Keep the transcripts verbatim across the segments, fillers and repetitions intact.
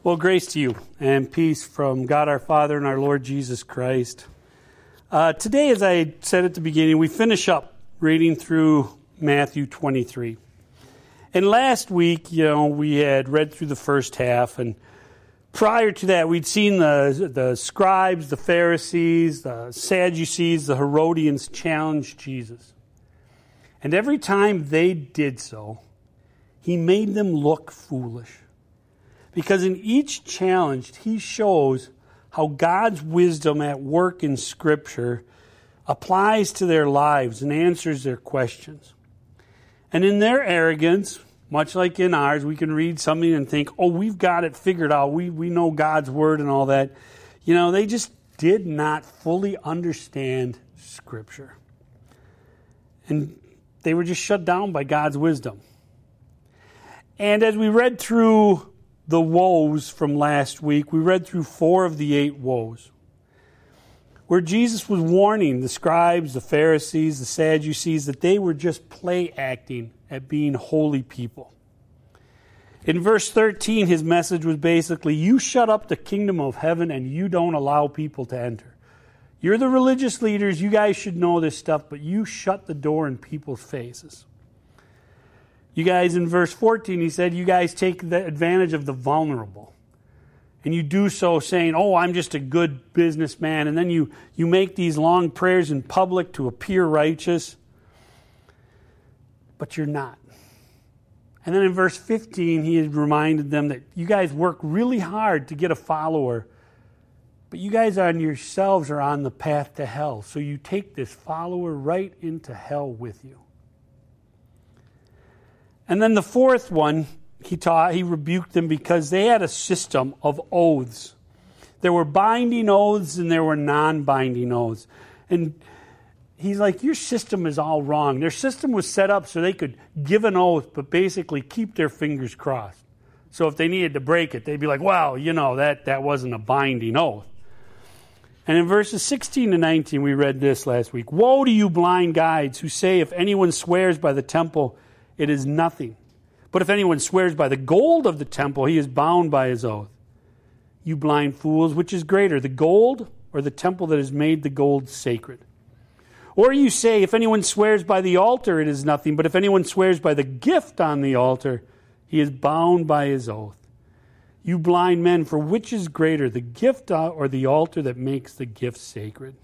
Well, grace to you and peace from God our Father and our Lord Jesus Christ. Uh, today, as I said at the beginning, we finish up reading through Matthew twenty-three. And last week, you know, we had read through the first half, and prior to that, we'd seen the the scribes, the Pharisees, the Sadducees, the Herodians challenge Jesus. And every time they did so, he made them look foolish. Because in each challenge, he shows how God's wisdom at work in Scripture applies to their lives and answers their questions. And in their arrogance, much like in ours, we can read something and think, oh, we've got it figured out. We, we know God's Word and all that. You know, they just did not fully understand Scripture. And they were just shut down by God's wisdom. And as we read through the woes from last week, we read through four of the eight woes, where Jesus was warning the scribes, the Pharisees, the Sadducees, that they were just play acting at being holy people. In verse thirteen, his message was basically, you shut up the kingdom of heaven and you don't allow people to enter. You're the religious leaders, you guys should know this stuff, but you shut the door in people's faces. You guys, in verse fourteen, he said, you guys take the advantage of the vulnerable. And you do so saying, oh, I'm just a good businessman. And then you, you make these long prayers in public to appear righteous. But you're not. And then in verse fifteen, he had reminded them that you guys work really hard to get a follower. But you guys on yourselves are on the path to hell. So you take this follower right into hell with you. And then the fourth one, he taught, he rebuked them because they had a system of oaths. There were binding oaths and there were non-binding oaths. And he's like, your system is all wrong. Their system was set up so they could give an oath, but basically keep their fingers crossed. So if they needed to break it, they'd be like, well, you know, that, that wasn't a binding oath. And in verses sixteen to nineteen, we read this last week. Woe to you blind guides who say if anyone swears by the temple, it is nothing. But if anyone swears by the gold of the temple, he is bound by his oath. You blind fools, which is greater, the gold or the temple that has made the gold sacred? Or you say, if anyone swears by the altar, it is nothing. But if anyone swears by the gift on the altar, he is bound by his oath. You blind men, for which is greater, the gift or the altar that makes the gift sacred?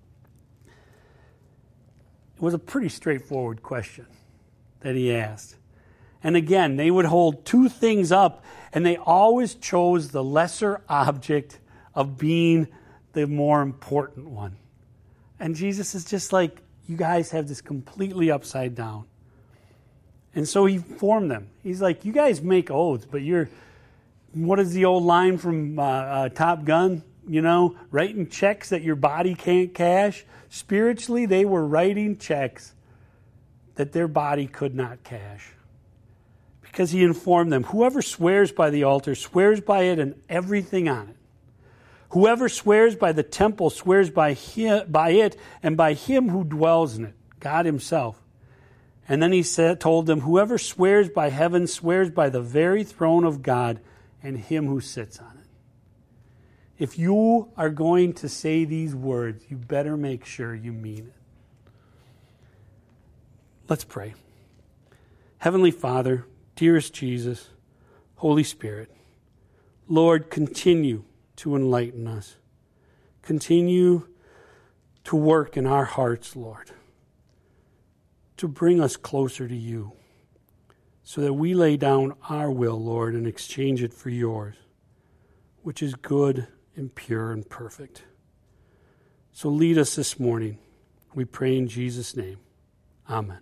It was a pretty straightforward question that he asked. And again, they would hold two things up, and they always chose the lesser object of being the more important one. And Jesus is just like, you guys have this completely upside down. And so he informed them. He's like, you guys make oaths, but you're, what is the old line from uh, uh, Top Gun? You know, writing checks that your body can't cash. Spiritually, they were writing checks that their body could not cash. Because he informed them, whoever swears by the altar swears by it and everything on it. Whoever swears by the temple swears by him, by it and by him who dwells in it, God himself. And then he said, told them, whoever swears by heaven swears by the very throne of God and him who sits on it. If you are going to say these words, you better make sure you mean it. Let's pray. Heavenly Father, dearest Jesus, Holy Spirit, Lord, continue to enlighten us. Continue to work in our hearts, Lord, to bring us closer to you so that we lay down our will, Lord, and exchange it for yours, which is good and pure and perfect. So lead us this morning. We pray in Jesus' name. Amen.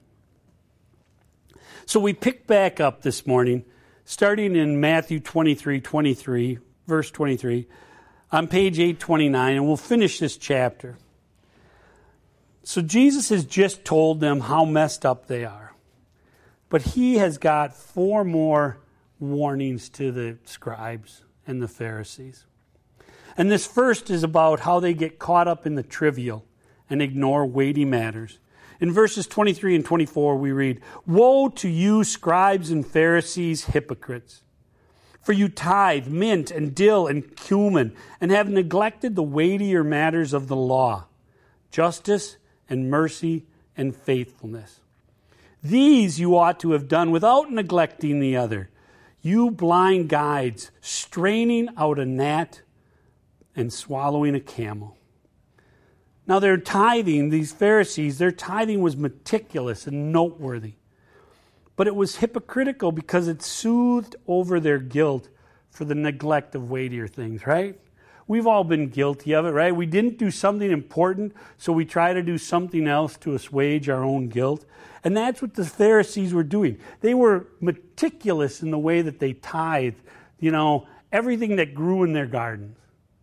So we pick back up this morning, starting in Matthew twenty-three, twenty-three, verse twenty-three, on page eight twenty-nine, and we'll finish this chapter. So Jesus has just told them how messed up they are. But he has got four more warnings to the scribes and the Pharisees. And this first is about how they get caught up in the trivial and ignore weighty matters. In verses twenty-three and twenty-four, we read, Woe to you, scribes and Pharisees, hypocrites! For you tithe mint and dill and cumin, and have neglected the weightier matters of the law, justice and mercy and faithfulness. These you ought to have done without neglecting the other. You blind guides, straining out a gnat and swallowing a camel. Now their tithing, these Pharisees, their tithing was meticulous and noteworthy. But it was hypocritical because it soothed over their guilt for the neglect of weightier things, right? We've all been guilty of it, right? We didn't do something important, so we try to do something else to assuage our own guilt. And that's what the Pharisees were doing. They were meticulous in the way that they tithed, you know, everything that grew in their gardens.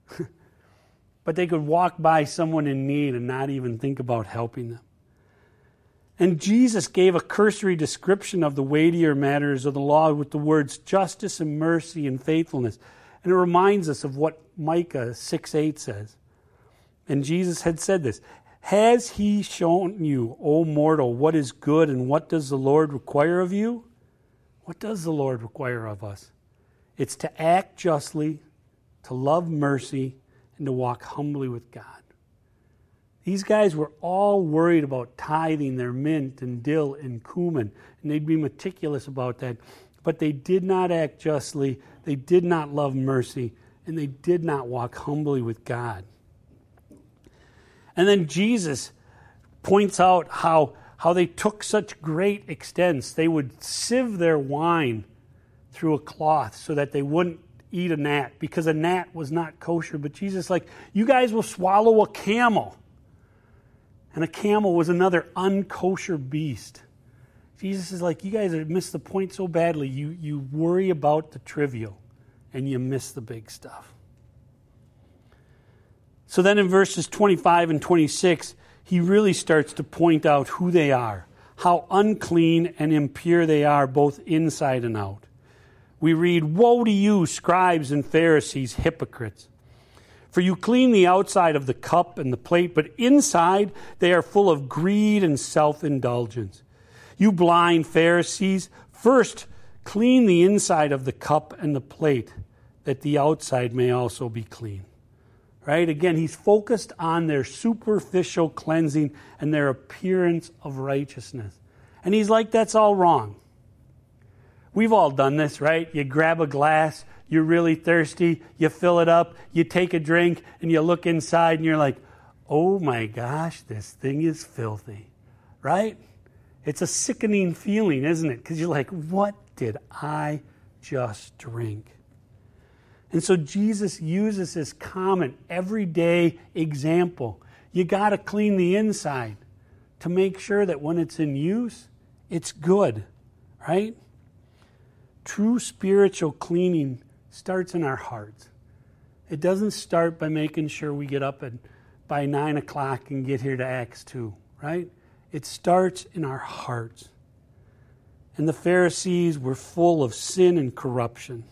But they could walk by someone in need and not even think about helping them. And Jesus gave a cursory description of the weightier matters of the law with the words justice and mercy and faithfulness. And it reminds us of what Micah six eight says. And Jesus had said this, has he shown you, O mortal, what is good and what does the Lord require of you? What does the Lord require of us? It's to act justly, to love mercy, and to walk humbly with God. These guys were all worried about tithing their mint and dill and cumin, and they'd be meticulous about that. But they did not act justly, they did not love mercy, and they did not walk humbly with God. And then Jesus points out how, how they took such great extents. They would sieve their wine through a cloth so that they wouldn't eat a gnat, because a gnat was not kosher. But Jesus is like, you guys will swallow a camel. And a camel was another unkosher beast. Jesus is like, you guys have missed the point so badly. You, you worry about the trivial and you miss the big stuff. So then in verses twenty-five and twenty-six, he really starts to point out who they are, how unclean and impure they are, both inside and out. We read, woe to you, scribes and Pharisees, hypocrites! For you clean the outside of the cup and the plate, but inside they are full of greed and self-indulgence. You blind Pharisees, first clean the inside of the cup and the plate, that the outside may also be clean. Right? Again, he's focused on their superficial cleansing and their appearance of righteousness. And he's like, that's all wrong. We've all done this, right? You grab a glass, you're really thirsty, you fill it up, you take a drink, and you look inside and you're like, oh my gosh, this thing is filthy, right? It's a sickening feeling, isn't it? Because you're like, what did I just drink? And so Jesus uses this common, everyday example. You got to clean the inside to make sure that when it's in use, it's good, right? True spiritual cleaning starts in our hearts. It doesn't start by making sure we get up at, by nine o'clock and get here to Acts two, right? It starts in our hearts. And the Pharisees were full of sin and corruption.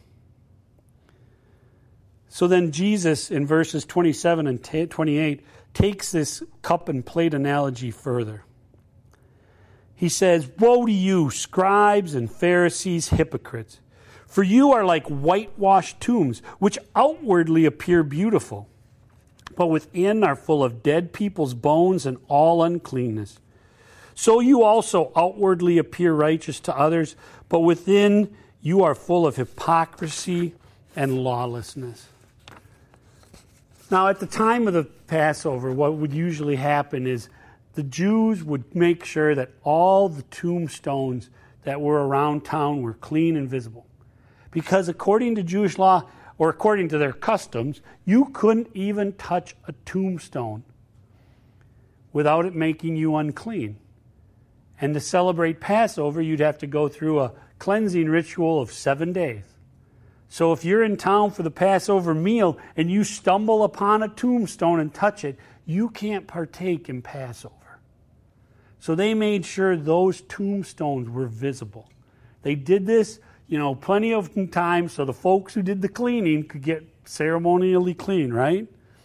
So then Jesus, in verses twenty-seven and twenty-eight, takes this cup and plate analogy further. He says, woe to you, scribes and Pharisees, hypocrites! For you are like whitewashed tombs, which outwardly appear beautiful, but within are full of dead people's bones and all uncleanness. So you also outwardly appear righteous to others, but within you are full of hypocrisy and lawlessness. Now, at the time of the Passover, what would usually happen is the Jews would make sure that all the tombstones that were around town were clean and visible. Because according to Jewish law, or according to their customs, you couldn't even touch a tombstone without it making you unclean. And to celebrate Passover, you'd have to go through a cleansing ritual of seven days. So if you're in town for the Passover meal and you stumble upon a tombstone and touch it, you can't partake in Passover. So they made sure those tombstones were visible. They did this, you know, plenty of time so the folks who did the cleaning could get ceremonially clean, right?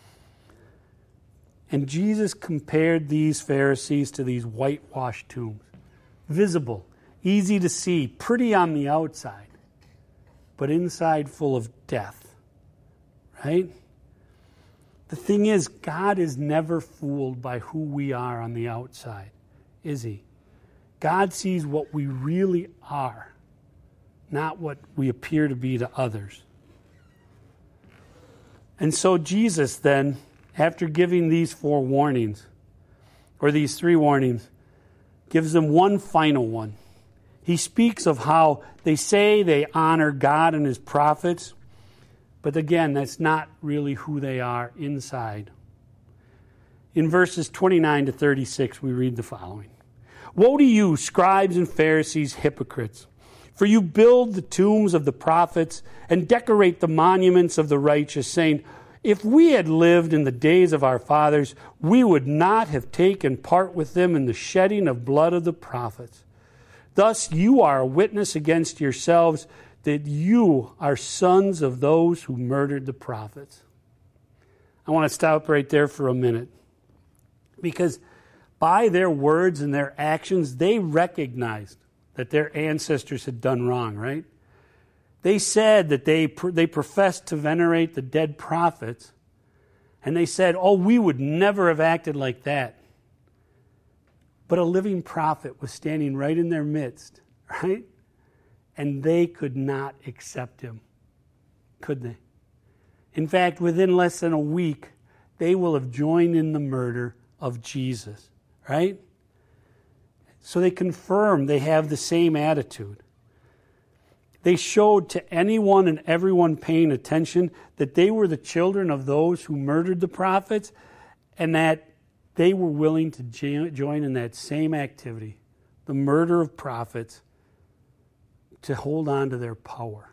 And Jesus compared these Pharisees to these whitewashed tombs. Visible, easy to see, pretty on the outside, but inside full of death. Right? The thing is, God is never fooled by who we are on the outside, is he? God sees what we really are, not what we appear to be to others. And so Jesus then, after giving these four warnings, or these three warnings, gives them one final one. He speaks of how they say they honor God and his prophets, but again, that's not really who they are inside. In verses twenty-nine to thirty-six, we read the following. Woe to you, scribes and Pharisees, hypocrites! For you build the tombs of the prophets and decorate the monuments of the righteous, saying, if we had lived in the days of our fathers, we would not have taken part with them in the shedding of blood of the prophets. Thus you are a witness against yourselves that you are sons of those who murdered the prophets. I want to stop right there for a minute. Because by their words and their actions, they recognized that their ancestors had done wrong, right? They said that they they professed to venerate the dead prophets, and they said, oh, we would never have acted like that. But a living prophet was standing right in their midst, right? And they could not accept him, could they? In fact, within less than a week, they will have joined in the murder of Jesus, right? So they confirm they have the same attitude. They showed to anyone and everyone paying attention that they were the children of those who murdered the prophets, and that they were willing to join in that same activity, the murder of prophets, to hold on to their power.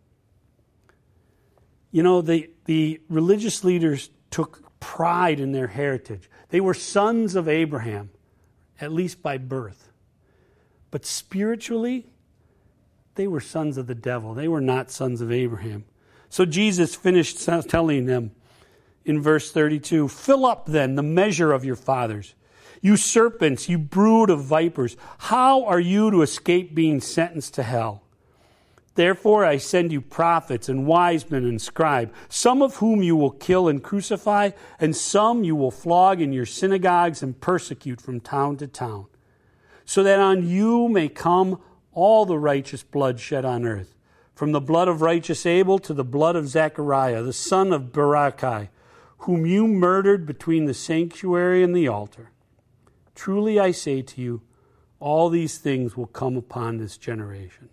You know, the, the religious leaders took pride in their heritage. They were sons of Abraham, at least by birth. But spiritually, they were sons of the devil. They were not sons of Abraham. So Jesus finished telling them in verse thirty-two, fill up then the measure of your fathers. You serpents, you brood of vipers, how are you to escape being sentenced to hell? Therefore I send you prophets and wise men and scribes, some of whom you will kill and crucify, and some you will flog in your synagogues and persecute from town to town, so that on you may come all the righteous blood shed on earth, from the blood of righteous Abel to the blood of Zechariah, the son of Berechiah, whom you murdered between the sanctuary and the altar. Truly I say to you, all these things will come upon this generation.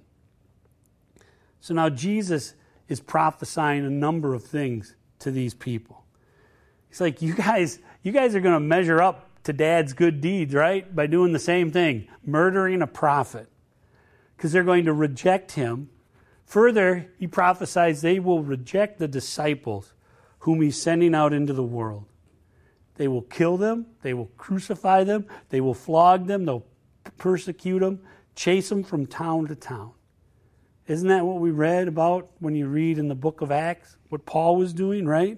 So now Jesus is prophesying a number of things to these people. He's like, you guys, you guys are going to measure up to Dad's good deeds, right? By doing the same thing, murdering a prophet. Because they're going to reject him. Further, he prophesies they will reject the disciples whom he's sending out into the world. They will kill them. They will crucify them. They will flog them. They'll persecute them, chase them from town to town. Isn't that what we read about when you read in the book of Acts? What Paul was doing, right?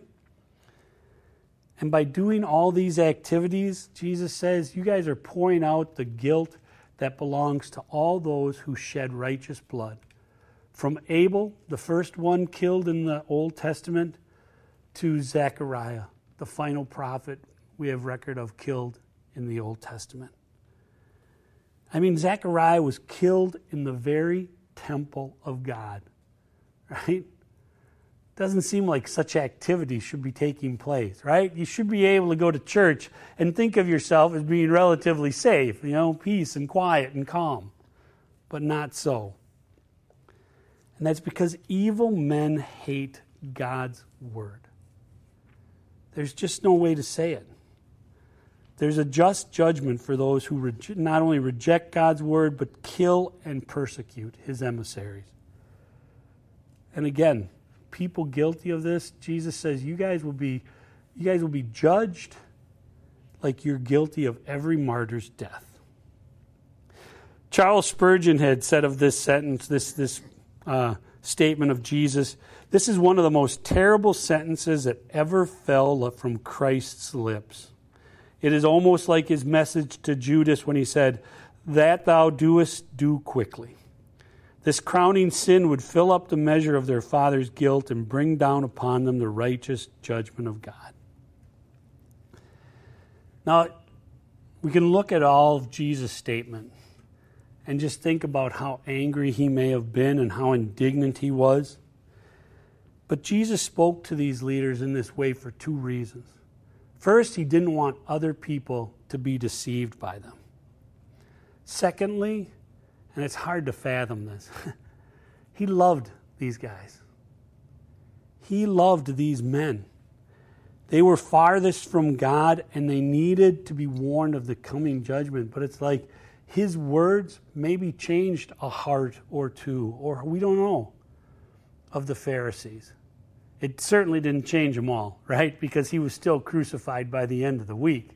And by doing all these activities, Jesus says, you guys are pouring out the guilt that belongs to all those who shed righteous blood. From Abel, the first one killed in the Old Testament, to Zechariah, the final prophet we have record of killed in the Old Testament. I mean, Zechariah was killed in the very temple of God, right? Doesn't seem like such activity should be taking place, right? You should be able to go to church and think of yourself as being relatively safe, you know, peace and quiet and calm. But not so. And that's because evil men hate God's word. There's just no way to say it. There's a just judgment for those who re- not only reject God's word, but kill and persecute his emissaries. And again, people guilty of this, Jesus says, you guys will be, you guys will be judged like you're guilty of every martyr's death. Charles Spurgeon had said of this sentence, this, this uh, statement of Jesus, this is one of the most terrible sentences that ever fell from Christ's lips. It is almost like his message to Judas when he said, that thou doest, do quickly. This crowning sin would fill up the measure of their father's guilt and bring down upon them the righteous judgment of God. Now, we can look at all of Jesus' statement and just think about how angry he may have been and how indignant he was. But Jesus spoke to these leaders in this way for two reasons. First, he didn't want other people to be deceived by them. Secondly, and it's hard to fathom this, he loved these guys. He loved these men. They were farthest from God, and they needed to be warned of the coming judgment. But it's like his words maybe changed a heart or two, or we don't know, of the Pharisees. It certainly didn't change them all, right? Because he was still crucified by the end of the week.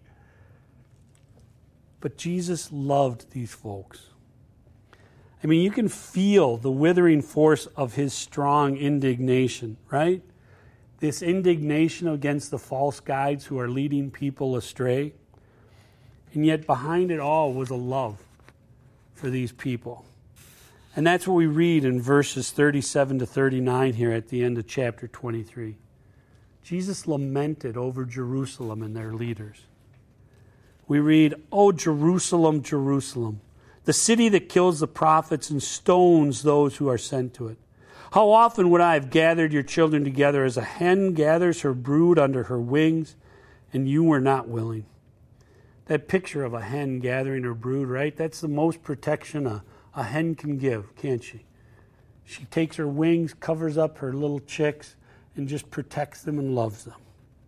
But Jesus loved these folks. I mean, you can feel the withering force of his strong indignation, right? This indignation against the false guides who are leading people astray. And yet behind it all was a love for these people. And that's what we read in verses thirty-seven to thirty-nine here at the end of chapter twenty-three. Jesus lamented over Jerusalem and their leaders. We read, "O Jerusalem, Jerusalem, the city that kills the prophets and stones those who are sent to it. How often would I have gathered your children together as a hen gathers her brood under her wings, and you were not willing." That picture of a hen gathering her brood, right? That's the most protection a, a hen can give, can't she? She takes her wings, covers up her little chicks, and just protects them and loves them.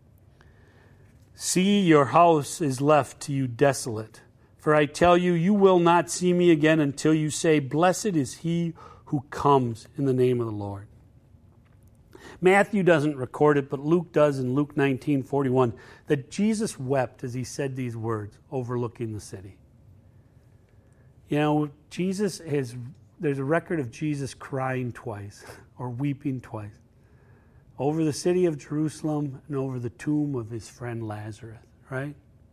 "See, your house is left to you desolate. For I tell you, you will not see me again until you say, 'Blessed is he who comes in the name of the Lord.'" Matthew doesn't record it, but Luke does in Luke nineteen forty-one, that Jesus wept as he said these words, overlooking the city. You know, Jesus is, there's a record of Jesus crying twice, or weeping twice, over the city of Jerusalem and over the tomb of his friend Lazarus, right?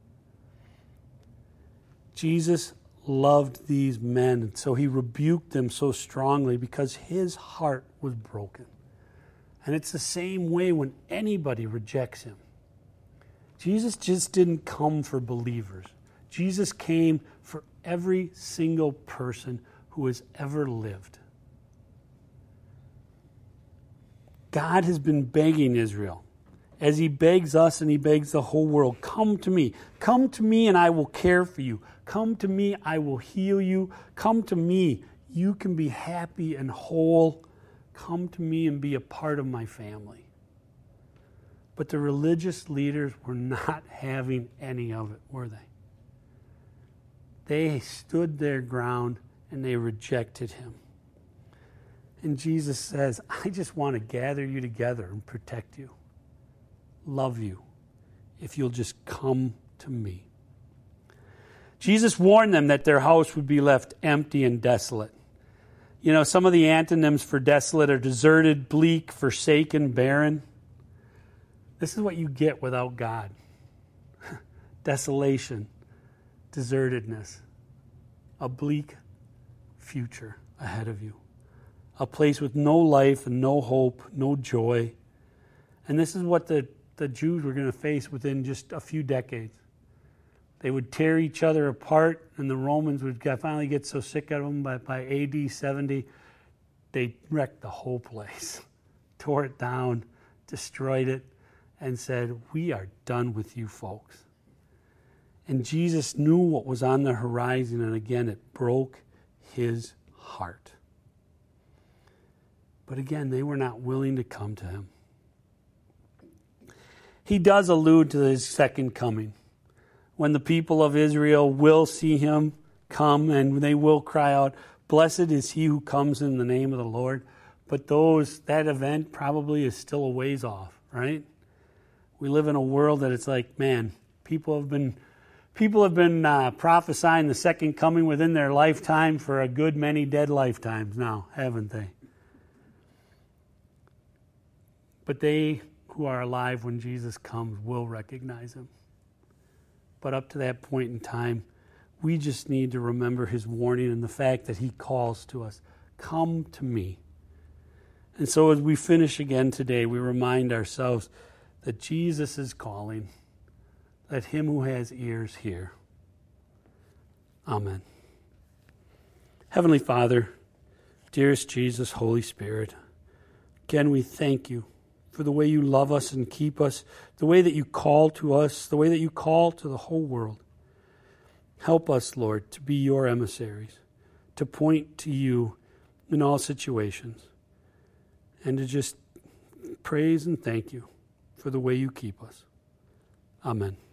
Jesus loved these men, and so he rebuked them so strongly because his heart was broken. And it's the same way when anybody rejects him. Jesus just didn't come for believers. Jesus came for every single person who has ever lived. God has been begging Israel, as he begs us and he begs the whole world, "Come to me. Come to me and I will care for you. Come to me, I will heal you. Come to me, you can be happy and whole. Come to me and be a part of my family." But the religious leaders were not having any of it, were they? They stood their ground and they rejected him. And Jesus says, "I just want to gather you together and protect you, love you, if you'll just come to me." Jesus warned them that their house would be left empty and desolate. You know, some of the antonyms for desolate are deserted, bleak, forsaken, barren. This is what you get without God. Desolation, desertedness, a bleak future ahead of you. A place with no life and no hope, no joy. And this is what the, the Jews were going to face within just a few decades. They would tear each other apart, and the Romans would get, finally get so sick of them by, by A D seventy, they wrecked the whole place, tore it down, destroyed it, and said, "We are done with you folks." And Jesus knew what was on the horizon, and again, it broke his heart. But again, they were not willing to come to him. He does allude to his second coming, when the people of Israel will see him come and they will cry out, "Blessed is he who comes in the name of the Lord." But those that event probably is still a ways off, right? We live in a world that it's like, man, people have been people have been uh, prophesying the second coming within their lifetime for a good many dead lifetimes now, haven't they? But they who are alive when Jesus comes will recognize him. But up to that point in time, we just need to remember his warning and the fact that he calls to us, Come to me. And so as we finish again today, we remind ourselves that Jesus is calling. Let him who has ears hear. Amen. Heavenly Father, dearest Jesus, Holy Spirit, again we thank you for the way you love us and keep us, the way that you call to us, the way that you call to the whole world. Help us, Lord, to be your emissaries, to point to you in all situations, and to just praise and thank you for the way you keep us. Amen.